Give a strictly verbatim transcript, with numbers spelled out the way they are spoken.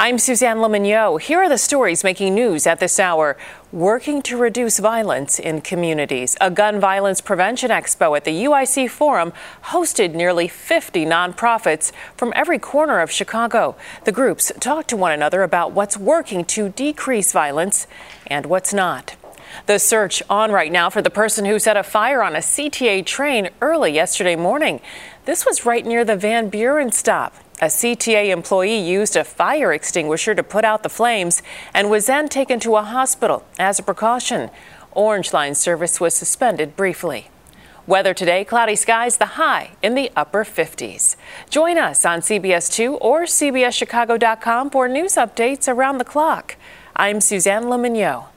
I'm Suzanne Lemignot. Here are the stories making news at this hour. Working to reduce violence in communities. A gun violence prevention expo at the U I C Forum hosted nearly fifty nonprofits from every corner of Chicago. The groups talked to one another about what's working to decrease violence and what's not. The search on right now for the person who set a fire on a C T A train early yesterday morning. This was right near the Van Buren stop. A C T A employee used a fire extinguisher to put out the flames and was then taken to a hospital as a precaution. Orange Line service was suspended briefly. Weather today, cloudy skies, the high in the upper fifties. Join us on C B S two or C B S Chicago dot com for news updates around the clock. I'm Suzanne Lemignot.